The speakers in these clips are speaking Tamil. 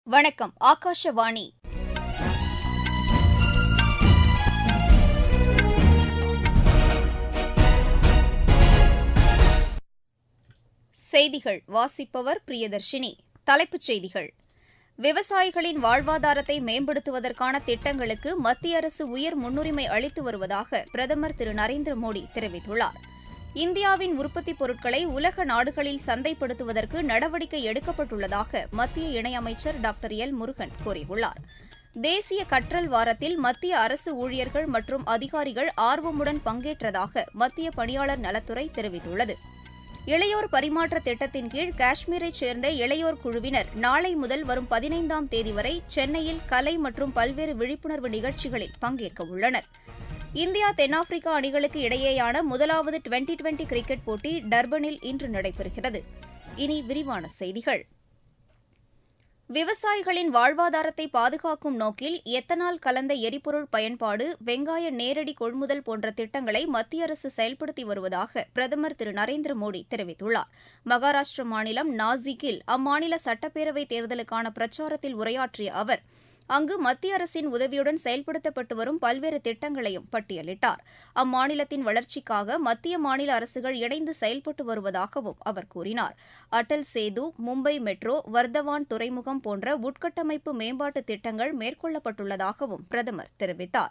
வணக்கம். ஆகாஷவாணி. செய்திகள் வாசிப்பவர் பிரியதர்ஷினி. தலைப்புச் செய்திகள்: விவசாயிகளின் வாழ்வாதாரத்தை மேம்படுத்துவதற்கான திட்டங்களுக்கு மத்திய அரசு உயர் முன்னுரிமை அளித்து வருவதாக பிரதமர் திரு நரேந்திர மோடி தெரிவித்துள்ளார். இந்தியாவின் உற்பத்திப் பொருட்களை உலக நாடுகளில் சந்தைப்படுத்துவதற்கு நடவடிக்கை எடுக்கப்பட்டுள்ளதாக மத்திய இணையமைச்சர் டாக்டர் எல் முருகன் கூறியுள்ளார். தேசிய கற்றல் வாரத்தில் மத்திய அரசு ஊழியர்கள் மற்றும் அதிகாரிகள் ஆர்வமுடன் பங்கேற்றதாக மத்திய பணியாளர் நலத்துறை தெரிவித்துள்ளது. இளையோர் பரிமாற்ற திட்டத்தின் கீழ் காஷ்மீரைச் சேர்ந்த இளையோர் குழுவினர் நாளை முதல் வரும் 15ஆம் தேதி வரை சென்னையில் கலை மற்றும் பல்வேறு விழிப்புணர்வு நிகழ்ச்சிகளில் பங்கேற்க உள்ளனர். இந்தியா தென்னாப்பிரிக்கா அணிகளுக்கு இடையேயான முதலாவது டுவெண்டி கிரிக்கெட் போட்டி டர்பனில் இன்று நடைபெறுகிறது. இனி விரிவான செய்திகள். விவசாயிகளின் வாழ்வாதாரத்தை பாதுகாக்கும் நோக்கில் எத்தனால் கலந்த எரிபொருள் பயன்பாடு, வெங்காய நேரடி கொள்முதல் போன்ற திட்டங்களை மத்திய அரசு செயல்படுத்தி வருவதாக பிரதமர் திரு நரேந்திர மோடி தெரிவித்துள்ளார். மகாராஷ்டிர மாநிலம் நாசிக்கில் அம்மாநில சட்டப்பேரவைத் தேர்தலுக்கான பிரச்சாரத்தில் உரையாற்றிய அவர் அங்கு மத்திய அரசின் உதவியுடன் செயல்படுத்தப்பட்டு வரும் பல்வேறு திட்டங்களையும் பட்டியலிட்டார். அம்மாநிலத்தின் வளர்ச்சிக்காக மத்திய மாநில அரசுகள் இணைந்து செயல்பட்டு வருவதாகவும் அவர் கூறினார். அடல் சேது, மும்பை மெட்ரோ, வர்தவான் துறைமுகம் போன்ற உட்கட்டமைப்பு மேம்பாட்டு திட்டங்கள் மேற்கொள்ளப்பட்டுள்ளதாகவும் பிரதமர் தெரிவித்தார்.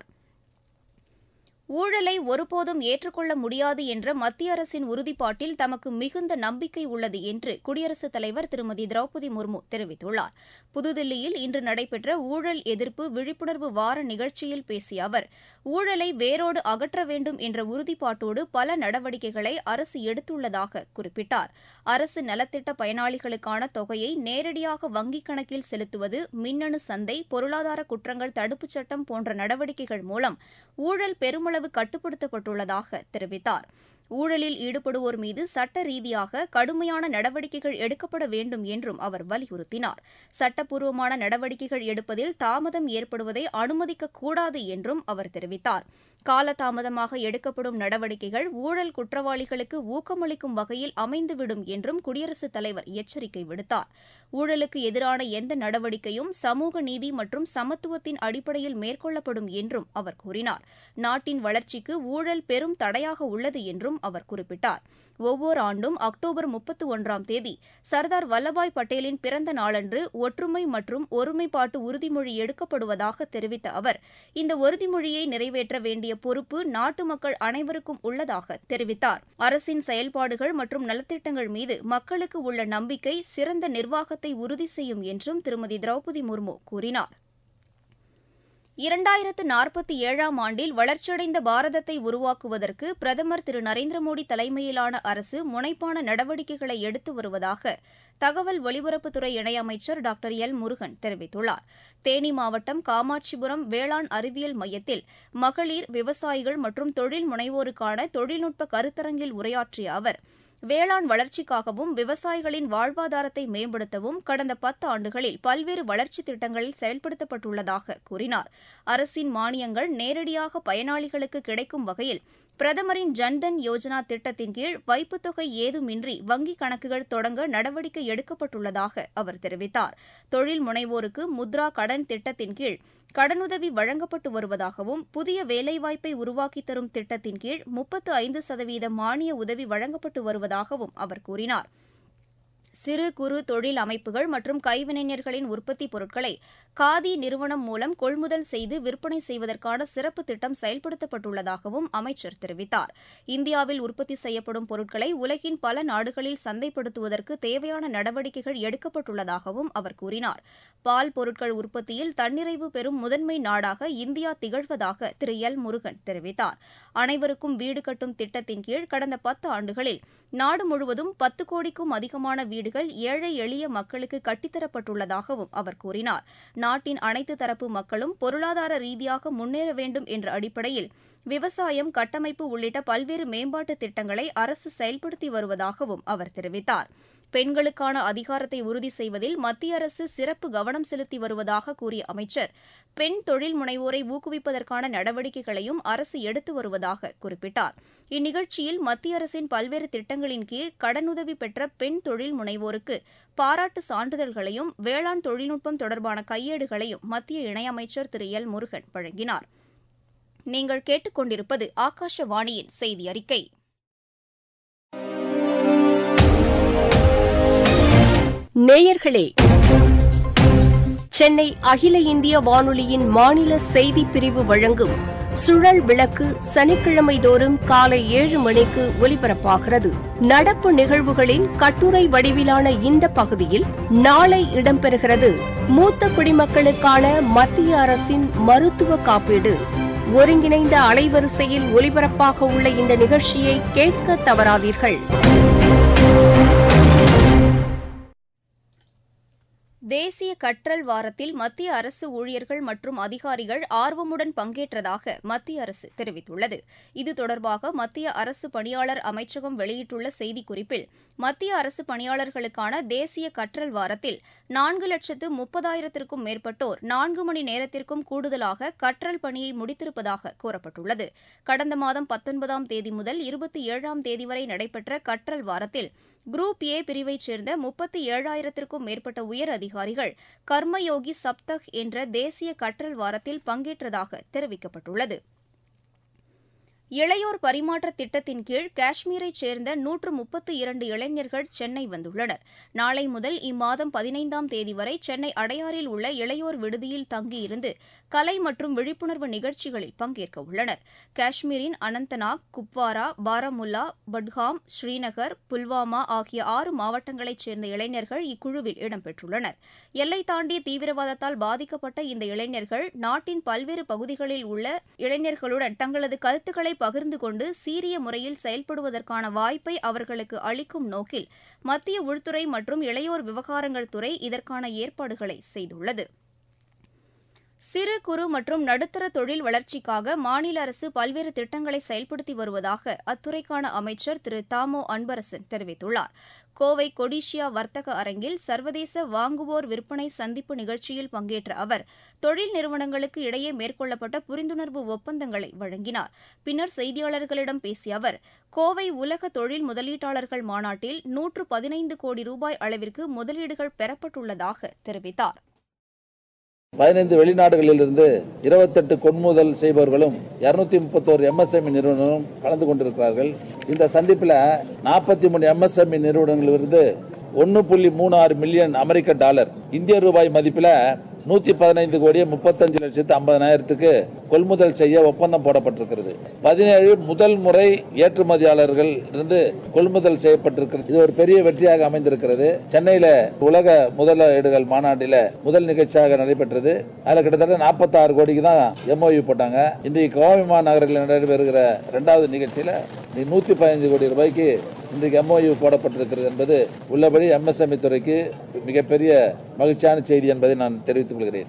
ஊழலை ஒருபோதும் ஏற்றுக்கொள்ள முடியாது என்ற மத்திய அரசின் உறுதிப்பாட்டில் தமக்கு மிகுந்த நம்பிக்கை உள்ளது என்று குடியரசுத் தலைவர் திருமதி திரௌபதி முர்மு தெரிவித்துள்ளார். புதுதில்லியில் இன்று நடைபெற்ற ஊழல் எதிர்ப்பு விழிப்புணர்வு வார நிகழ்ச்சியில் பேசிய அவர், ஊழலை வேரோடு அகற்ற வேண்டும் என்ற உறுதிப்பாட்டோடு பல நடவடிக்கைகளை அரசு எடுத்துள்ளதாக குறிப்பிட்டார். அரசு நலத்திட்ட பயனாளிகளுக்கான தொகையை நேரடியாக வங்கிக் கணக்கில் செலுத்துவது, மின்னணு சந்தை, பொருளாதார குற்றங்கள் தடுப்புச் சட்டம் போன்ற நடவடிக்கைகள் மூலம் ஊழல் பெருமளவு கட்டுப்படுத்தப்பட்டுள்ளதாக தெரிவித்தார். ஊழலில் ஈடுபடுவோர் மீது சட்ட ரீதியாக கடுமையான நடவடிக்கைகள் எடுக்கப்பட வேண்டும் என்றும் அவர் வலியுறுத்தினார். சட்டப்பூர்வமான நடவடிக்கைகள் எடுப்பதில் தாமதம் ஏற்படுவதை அனுமதிக்கக்கூடாது என்றும் அவர் தெரிவித்தார். காலதாமதமாக எடுக்கப்படும் நடவடிக்கைகள் ஊழல் குற்றவாளிகளுக்கு ஊக்கமளிக்கும் வகையில் அமைந்துவிடும் என்றும் குடியரசுத் தலைவர் எச்சரிக்கை விடுத்தார். ஊழலுக்கு எதிரான எந்த நடவடிக்கையும் சமூக நீதி மற்றும் சமத்துவத்தின் அடிப்படையில் மேற்கொள்ளப்படும் என்றும் அவர் கூறினார். நாட்டின் வளர்ச்சிக்கு ஊழல் பெரும் தடையாக உள்ளது என்றும் அவர் குறிப்பிட்டார். ஒவ்வொரு ஆண்டும் அக்டோபர் 31ஆம் தேதி சர்தார் வல்லபாய் பட்டேலின் பிறந்த நாளன்று ஒற்றுமை மற்றும் ஒருமைப்பாட்டு உறுதிமொழி எடுக்கப்படுவதாக தெரிவித்த அவர், இந்த உறுதிமொழியை நிறைவேற்ற வேண்டிய பொறுப்பு நாட்டு மக்கள் அனைவருக்கும் உள்ளதாக தெரிவித்தார். அரசின் செயல்பாடுகள் மற்றும் நலத்திட்டங்கள் மீது மக்களுக்கு உள்ள நம்பிக்கை சிறந்த நிர்வாகத்தை உறுதி செய்யும் என்றும் திருமதி திரௌபதி முர்மு கூறினார். 2047ஆம் ஆண்டில் வளர்ச்சியடைந்த பாரதத்தை உருவாக்குவதற்கு பிரதமர் திரு நரேந்திர மோடி தலைமையிலான அரசு முனைப்பான நடவடிக்கைகளை எடுத்து வருவதாக தகவல் ஒலிபரப்புத்துறை இணையமைச்சர் டாக்டர் எல் முருகன் தெரிவித்துள்ளார். தேனி மாவட்டம் காமாட்சிபுரம் வேளாண் அறிவியல் மையத்தில் மகளிர், விவசாயிகள் மற்றும் தொழில் முனைவோருக்கான தொழில்நுட்ப கருத்தரங்கில் உரையாற்றிய அவர், வேளாண் வளர்ச்சிக்காகவும் விவசாயிகளின் வாழ்வாதாரத்தை மேம்படுத்தவும் கடந்த 10 ஆண்டுகளில் பல்வேறு வளர்ச்சித் திட்டங்களில் செயல்படுத்தப்பட்டுள்ளதாக கூறினார். அரசின் மானியங்கள் நேரடியாக பயனாளிகளுக்கு கிடைக்கும் வகையில் பிரதமரின் ஜன்தன் யோஜனா திட்டத்தின் கீழ் வைப்புத் தொகை ஏதுமின்றி வங்கிக் கணக்குகள் தொடங்க நடவடிக்கை எடுக்கப்பட்டுள்ளதாக அவர் தெரிவித்தார். தொழில் முனைவோருக்கு முத்ரா கடன் திட்டத்தின் கீழ் கடனுதவி வழங்கப்பட்டு வருவதாகவும், புதிய வேலைவாய்ப்பை உருவாக்கித் தரும் திட்டத்தின் கீழ் 35% மானிய உதவி வழங்கப்பட்டு வருவதாகவும் அவர் கூறினார். சிறு குறு தொழில் அமைப்புகள் மற்றும் கைவினைஞர்களின் உற்பத்திப் பொருட்களை காதி நிறுவனம் மூலம் கொள்முதல் செய்து விற்பனை செய்வதற்கான சிறப்பு திட்டம் செயல்படுத்தப்பட்டுள்ளதாகவும் அமைச்சர் தெரிவித்தார். இந்தியாவில் உற்பத்தி செய்யப்படும் பொருட்களை உலகின் பல நாடுகளில் சந்தைப்படுத்துவதற்கு தேவையான நடவடிக்கைகள் எடுக்கப்பட்டுள்ளதாகவும் அவர் கூறினார். பால் பொருட்கள் உற்பத்தியில் தன்னிறைவு பெறும் முதன்மை நாடாக இந்தியா திகழ்வதாக திரு எல் முருகன் தெரிவித்தார். அனைவருக்கும் வீடு கட்டும் திட்டத்தின் கீழ் கடந்த 10 ஆண்டுகளில் நாடு முழுவதும் 10 கோடிக்கும் அதிகமான வீடுகள் ஏழை எளிய மக்களுக்கு கட்டித்தரப்பட்டுள்ளதாகவும் அவர் கூறினார். நாட்டின் அனைத்து தரப்பு மக்களும் பொருளாதார ரீதியாக முன்னேற வேண்டும் என்ற அடிப்படையில் விவசாயம், கட்டமைப்பு உள்ளிட்ட பல்வேறு மேம்பாட்டு திட்டங்களை அரசு செயல்படுத்தி வருவதாகவும் அவர் தெரிவித்தார். பெண்களுக்கான அதிகாரத்தை உறுதி செய்வதில் மத்திய அரசு சிறப்பு கவனம் செலுத்தி வருவதாக கூறிய அமைச்சர், பெண் தொழில் முனைவோரை ஊக்குவிப்பதற்கான நடவடிக்கைகளையும் அரசு எடுத்து வருவதாக குறிப்பிட்டார். இந்நிகழ்ச்சியில் மத்திய அரசின் பல்வேறு திட்டங்களின் கீழ் கடனுதவி பெற்ற பெண் தொழில் முனைவோருக்கு பாராட்டு சான்றிதழ்களையும் வேளாண் தொழில்நுட்பம் தொடர்பான கையேடுகளையும் மத்திய இணையமைச்சர் திரு எல் முருகன் வழங்கினார். நீங்கள் கேட்டுக்கொண்டிருப்பது ஆகாஷவாணியின் செய்தி அறிக்கை. நேயர்களே, சென்னை அகில இந்திய வானொலியின் மாநில செய்திப் பிரிவு வழங்கும் சுழல் விளக்கு சனிக்கிழமை தோறும் காலை 7 மணிக்கு ஒலிபரப்பாகிறது. நடப்பு நிகழ்வுகளின் கட்டுரை வடிவிலான இந்த பகுதியில் நாளை இடம்பெறுகிறது மூத்த குடிமக்களுக்கான மத்திய அரசின் மருத்துவ காப்பீடு. ஒருங்கிணைந்த அலைவரிசையில் ஒலிபரப்பாக உள்ள இந்த நிகழ்ச்சியை கேட்க தவறாதீர்கள். தேசிய கற்றல் வாரத்தில் மத்திய அரசு ஊழியர்கள் மற்றும் அதிகாரிகள் ஆர்வமுடன் பங்கேற்றதாக மத்திய அரசு தெரிவித்துள்ளது. இது தொடர்பாக மத்திய அரசு பணியாளர் அமைச்சகம் வெளியிட்டுள்ள செய்திக்குறிப்பில், மத்திய அரசு பணியாளர்களுக்கான தேசிய கற்றல் வாரத்தில் 4,30,000க்கும் மேற்பட்டோர் 4 மணி நேரத்திற்கும் கூடுதலாக கற்றல் பணியை முடித்திருப்பதாக கூறப்பட்டுள்ளது. கடந்த மாதம் 19ஆம் தேதி முதல் 27ஆம் தேதி வரை நடைபெற்ற கற்றல் வாரத்தில் குரூப் ஏ பிரிவைச் சேர்ந்த 37,000க்கும் மேற்பட்ட உயர் அதிகாரிகள் கர்மயோகி சப்தக் என்ற தேசிய கற்றல் வாரத்தில் பங்கேற்றதாக தெரிவிக்கப்பட்டுள்ளது. இளையோர் பரிமாற்ற திட்டத்தின் கீழ் காஷ்மீரைச் சேர்ந்த 132 இளைஞர்கள் சென்னை வந்துள்ளனர். நாளை முதல் இம்மாதம் 15ஆம் தேதி வரை சென்னை அடையாறில் உள்ள இளையோர் விடுதியில் தங்கியிருந்து கலை மற்றும் விழிப்புணர்வு நிகழ்ச்சிகளில் பங்கேற்க உள்ளனர். காஷ்மீரின் அனந்தநாக், குப்வாரா, பாராமுல்லா, பட்காம், ஸ்ரீநகர், புல்வாமா ஆகிய 6 மாவட்டங்களைச் சேர்ந்த இளைஞர்கள் இக்குழுவில் இடம்பெற்றுள்ளனர். எல்லை தாண்டிய தீவிரவாதத்தால் பாதிக்கப்பட்ட இந்த இளைஞர்கள் நாட்டின் பல்வேறு பகுதிகளில் உள்ள இளைஞர்களுடன் தங்களது கருத்துக்களை பகிர்ந்து கொண்டு சீரிய முறையில் செயல்படுவதற்கான வாய்ப்பை அவர்களுக்கு அளிக்கும் நோக்கில் மத்திய உள்துறை மற்றும் இளையோர் விவகாரங்கள் துறை இதற்கான ஏற்பாடுகளை செய்துள்ளது. சிறு குறு மற்றும் நடுத்தர தொழில் வளர்ச்சிக்காக மாநில அரசு பல்வேறு திட்டங்களை செயல்படுத்தி வருவதாக அத்துறைக்கான அமைச்சர் திரு தாமோ அன்பரசன் தெரிவித்துள்ளார். கோவை கொடிஷியா வர்த்தக அரங்கில் சர்வதேச வாங்குவோர் விற்பனை சந்திப்பு நிகழ்ச்சியில் பங்கேற்ற அவர் தொழில் நிறுவனங்களுக்கு இடையே மேற்கொள்ளப்பட்ட புரிந்துணர்வு ஒப்பந்தங்களை வழங்கினார். பின்னர் செய்தியாளர்களிடம் பேசிய அவர், கோவை உலக தொழில் முதலீட்டாளர்கள் மாநாட்டில் 115 கோடி ரூபாய் அளவிற்கு முதலீடுகள் பெறப்பட்டுள்ளதாக தெரிவித்தார். 15 வெளிநாடுகளிலிருந்து 28 கொள்முதல் செய்பவர்களும் 231 MSME நிறுவனங்களும் கலந்து கொண்டிருக்கிறார்கள். இந்த சந்திப்பில் 43 MSME நிறுவனங்களிலிருந்து 1.36 மில்லியன் அமெரிக்க டாலர், இந்திய ரூபாய் மதிப்பில் 115 கோடியே 35,50,000க்கு கொள்முதல் செய்ய ஒப்பந்தம் போடப்பட்டிருக்கிறது. 17 முதல் முறை ஏற்றுமதியாளர்கள் இருந்து கொள்முதல் செய்யப்பட்டிருக்கிறது. இது ஒரு பெரிய வெற்றியாக அமைந்திருக்கிறது. சென்னையில உலக முதலீடுகள் மாநாட்டில முதல் நிகழ்ச்சியாக நடைபெற்றது. அதில் கிட்டத்தட்ட 46 கோடிக்கு தான் MOU போட்டாங்க. இன்றைக்கு கோவை மாநகரில் நடைபெறுகிற 2வது நிகழ்ச்சியில 115 கோடி ரூபாய்க்கு இன்றைக்கு MOU போடப்பட்டிருக்கிறது என்பது உள்ளபடி MSME துறைக்கு மிகப்பெரிய மகிழ்ச்சியான செய்தி என்பதை நான் தெரிவித்துக் கொள்கிறேன்.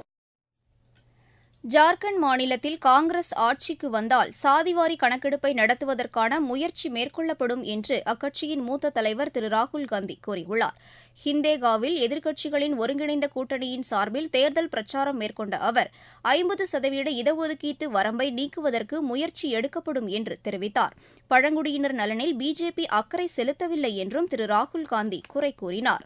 ஜார்க்கண்ட் மாநிலத்தில் காங்கிரஸ் ஆட்சிக்கு வந்தால் சாதிவாரி கணக்கெடுப்பை நடத்துவதற்கான முயற்சி மேற்கொள்ளப்படும் என்று அக்கட்சியின் மூத்த தலைவர் திரு ராகுல் காந்தி கூறியுள்ளார். ஹிந்தேகாவில் எதிர்க்கட்சிகளின் ஒருங்கிணைந்த கூட்டணியின் சார்பில் தேர்தல் பிரச்சாரம் மேற்கொண்ட அவர் 50% இடஒதுக்கீட்டு வரம்பை நீக்குவதற்கு முயற்சி எடுக்கப்படும் என்று தெரிவித்தார். பழங்குடியினர் நலனில் பிஜேபி அக்கறை செலுத்தவில்லை என்றும் திரு ராகுல் காந்தி குறை கூறினார்.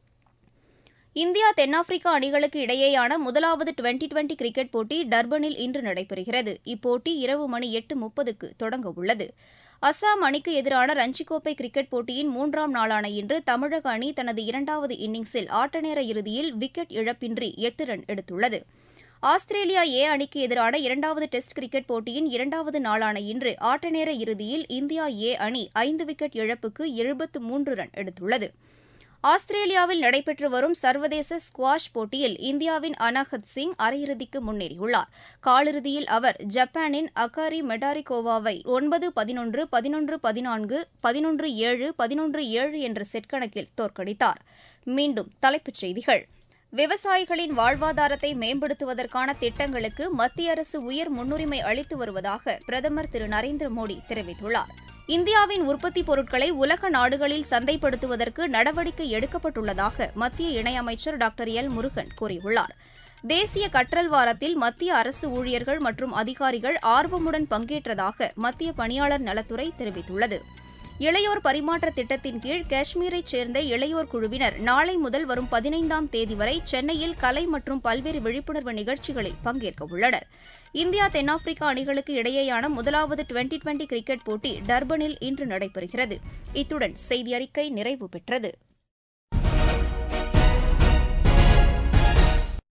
இந்தியா தென்னாப்பிரிக்கா அணிகளுக்கு இடையேயான முதலாவது டுவெண்டி கிரிக்கெட் போட்டி டர்பனில் இன்று நடைபெறுகிறது. இப்போட்டி இரவு மணி 8:30க்கு தொடங்க உள்ளது. அசாம் அணிக்கு எதிரான ரஞ்சிக்கோப்பை கிரிக்கெட் போட்டியின் 3ஆம் நாளான இன்று தமிழக அணி தனது 2வது இன்னிங்ஸில் ஆட்டநேர இறுதியில் விக்கெட் இழப்பின்றி 8 ரன் எடுத்துள்ளது. ஆஸ்திரேலியா ஏ அணிக்கு எதிரான 2வது டெஸ்ட் கிரிக்கெட் போட்டியின் 2வது நாளான இன்று ஆட்டநேர இறுதியில் இந்தியா ஏ அணி 5 விக்கெட் இழப்புக்கு 73 ரன் எடுத்துள்ளது. ஆஸ்திரேலியாவில் நடைபெற்று வரும் சர்வதேச ஸ்குவாஷ் போட்டியில் இந்தியாவின் அனாஹத் சிங் அரையிறுதிக்கு முன்னேறியுள்ளார். காலிறுதியில் அவர் ஜப்பானின் அகாரி மெடாரிகோவாவை 9-11, 11-14, 11-7, 11-7 என்ற செட் கணக்கில் தோற்கடித்தார். மீண்டும் தலைப்புச் செய்திகள். விவசாயிகளின் வாழ்வாதாரத்தை மேம்படுத்துவதற்கான திட்டங்களுக்கு மத்திய அரசு உயர் முன்னுரிமை அளித்து வருவதாக பிரதமர் திரு நரேந்திர மோடி தெரிவித்துள்ளார். இந்தியாவின் உற்பத்திப் பொருட்களை உலக நாடுகளில் சந்தைப்படுத்துவதற்கு நடவடிக்கை எடுக்கப்பட்டுள்ளதாக மத்திய இணையமைச்சர் டாக்டர் எல் முருகன் கூறியுள்ளார். தேசிய கற்றல் வாரத்தில் மத்திய அரசு ஊழியர்கள் மற்றும் அதிகாரிகள் ஆர்வமுடன் பங்கேற்றதாக மத்திய பணியாளர் நலத்துறை தெரிவித்துள்ளது. இளையோர் பரிமாற்ற திட்டத்தின் கீழ் காஷ்மீரைச் சேர்ந்த இளையோர் குழுவினர் நாளை முதல் வரும் 15ஆம் தேதி வரை சென்னையில் கலை மற்றும் பல்வேறு விழிப்புணர்வு நிகழ்ச்சிகளில் பங்கேற்க உள்ளனர். இந்தியா தென்னாப்பிரிக்கா அணிகளுக்கு இடையேயான முதலாவது டுவெண்டி கிரிக்கெட் போட்டி டர்பனில் இன்று நடைபெறுகிறது. இத்துடன் செய்தியறிக்கை நிறைவு பெற்றது.